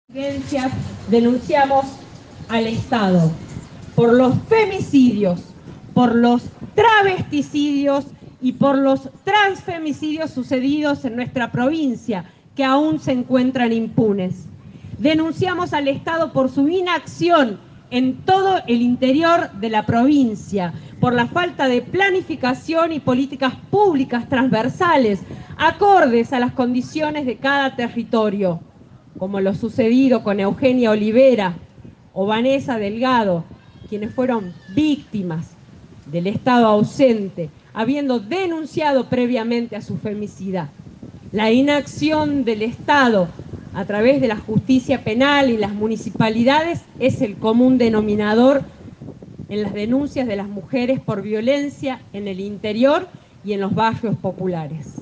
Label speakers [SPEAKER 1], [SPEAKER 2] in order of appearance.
[SPEAKER 1] Denunciamos al Estado por los femicidios, por los travesticidios y por los transfemicidios sucedidos en nuestra provincia, que aún se encuentran impunes. Denunciamos al Estado por su inacción en todo el interior de la provincia, por la falta de planificación y políticas públicas transversales, acordes a las condiciones de cada territorio, como lo sucedido con Eugenia Olivera o Vanessa Delgado, quienes fueron víctimas del Estado ausente, habiendo denunciado previamente a su femicida. La inacción del Estado a través de la justicia penal y las municipalidades es el común denominador en las denuncias de las mujeres por violencia en el interior y en los barrios populares.